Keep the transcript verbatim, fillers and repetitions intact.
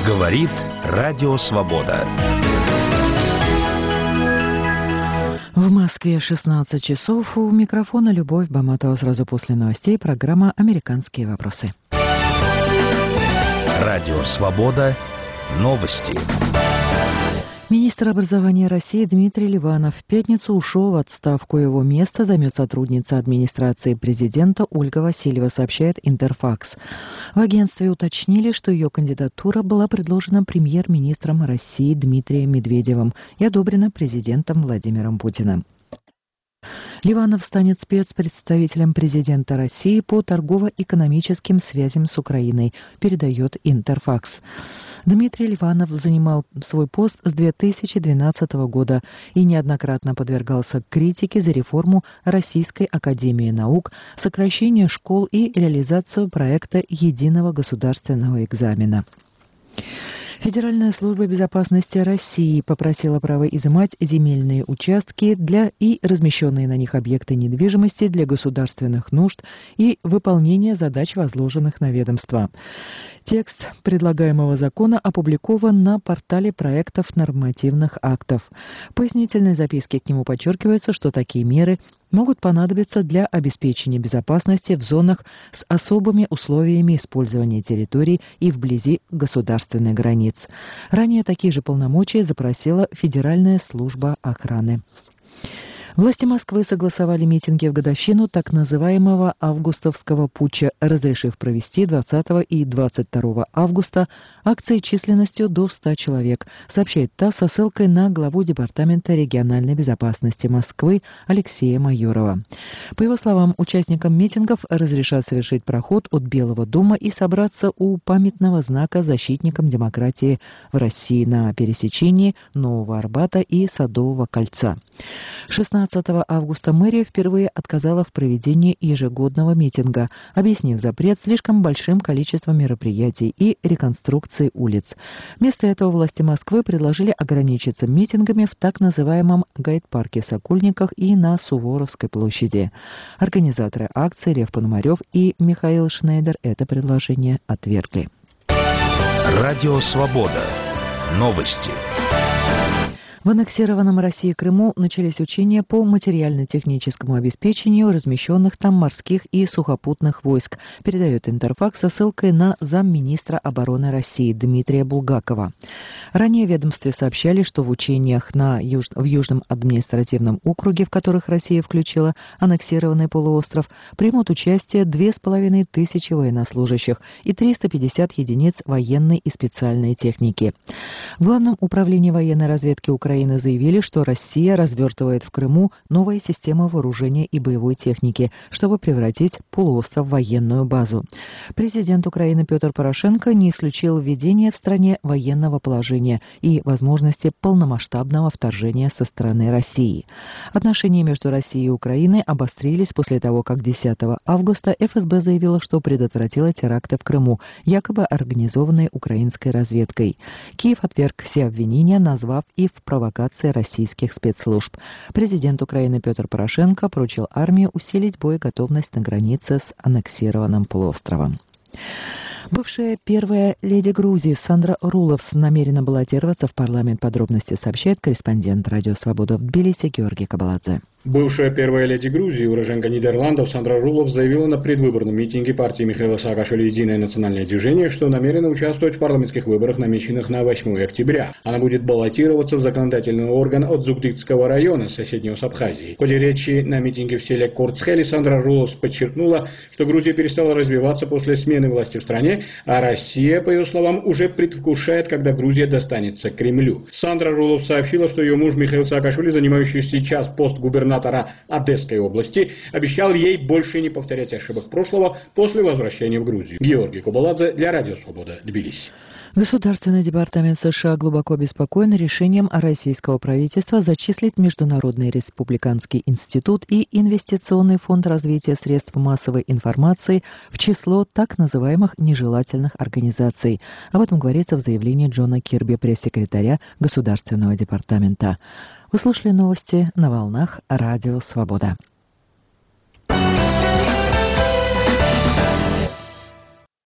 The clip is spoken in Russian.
Говорит Радио Свобода. В Москве шестнадцать часов. У микрофона Любовь Баматова. Сразу после новостей программа «Американские вопросы». Радио Свобода. Новости. Министр образования России Дмитрий Ливанов в пятницу ушел в отставку. Его место займет сотрудница администрации президента Ольга Васильева, сообщает Интерфакс. В агентстве уточнили, что ее кандидатура была предложена премьер-министром России Дмитрием Медведевым и одобрена президентом Владимиром Путиным. Ливанов станет спецпредставителем президента России по торгово-экономическим связям с Украиной, передает Интерфакс. Дмитрий Ливанов занимал свой пост с две тысячи двенадцатого года и неоднократно подвергался критике за реформу Российской академии наук, сокращение школ и реализацию проекта единого государственного экзамена. Федеральная служба безопасности России попросила право изымать земельные участки для и размещенные на них объекты недвижимости для государственных нужд и выполнения задач, возложенных на ведомство. Текст предлагаемого закона опубликован на портале проектов нормативных актов. В пояснительной записке к нему подчеркивается, что такие меры могут понадобиться для обеспечения безопасности в зонах с особыми условиями использования территорий и вблизи государственных границ. Ранее такие же полномочия запросила Федеральная служба охраны. Власти Москвы согласовали митинги в годовщину так называемого августовского путча, разрешив провести двадцатого и двадцать второго августа акции численностью до ста человек, сообщает ТАСС со ссылкой на главу Департамента региональной безопасности Москвы Алексея Майорова. По его словам, участникам митингов разрешат совершить проход от Белого дома и собраться у памятного знака защитникам демократии в России на пересечении Нового Арбата и Садового кольца. шестнадцатого августа мэрия впервые отказала в проведении ежегодного митинга, объяснив запрет слишком большим количеством мероприятий и реконструкции улиц. Вместо этого власти Москвы предложили ограничиться митингами в так называемом гайд-парке в Сокольниках и на Суворовской площади. Организаторы акции Лев Пономарев и Михаил Шнейдер это предложение отвергли. Радио Свобода. Новости. В аннексированном России Крыму начались учения по материально-техническому обеспечению размещенных там морских и сухопутных войск, передает Интерфакс со ссылкой на замминистра обороны России Дмитрия Булгакова. Ранее в ведомстве сообщали, что в учениях на юж... в Южном административном округе, в которых Россия включила аннексированный полуостров, примут участие две с половиной тысячи военнослужащих и триста пятьдесят единиц военной и специальной техники. В Главном управлении военной разведки Украины заявили, что Россия развертывает в Крыму новые системы вооружения и боевой техники, чтобы превратить полуостров в военную базу. Президент Украины Петр Порошенко не исключил введение в стране военного положения и возможности полномасштабного вторжения со стороны России. Отношения между Россией и Украиной обострились после того, как десятого августа эф эс бэ заявила, что предотвратила теракты в Крыму, якобы организованные украинской разведкой. Киев отверг все обвинения, назвав их провокацией российских спецслужб. Президент Украины Петр Порошенко поручил армии усилить боеготовность на границе с аннексированным полуостровом. Бывшая первая леди Грузии Сандра Руловс намерена баллотироваться в парламент. Подробности сообщает корреспондент Радио Свобода в Тбилиси Георгий Кабаладзе. Бывшая первая леди Грузии, уроженка Нидерландов Сандра Руловс заявила на предвыборном митинге партии Михаила Саакашвили «Единое национальное движение», что намерена участвовать в парламентских выборах, намеченных на восьмое октября. Она будет баллотироваться в законодательный орган от Зугдикского района, соседнего с Абхазией. В ходе речи на митинге в селе Корцхели Сандра Руловс подчеркнула, что Грузия перестала развиваться после смены власти в стране, а Россия, по ее словам, уже предвкушает, когда Грузия достанется Кремлю. Сандра Руловс сообщила, что ее муж Михаил Саакашвили, занимающий сейчас пост губернатора Одесской области, обещал ей больше не повторять ошибок прошлого после возвращения в Грузию. Георгий Кабаладзе для Радио Свобода, Тбилиси. Государственный департамент США глубоко обеспокоен решением российского правительства зачислить Международный республиканский институт и Инвестиционный фонд развития средств массовой информации в число так называемых нежелательных организаций. Об этом говорится в заявлении Джона Кирби, пресс-секретаря Государственного департамента. Вы слушали новости на волнах Радио Свобода.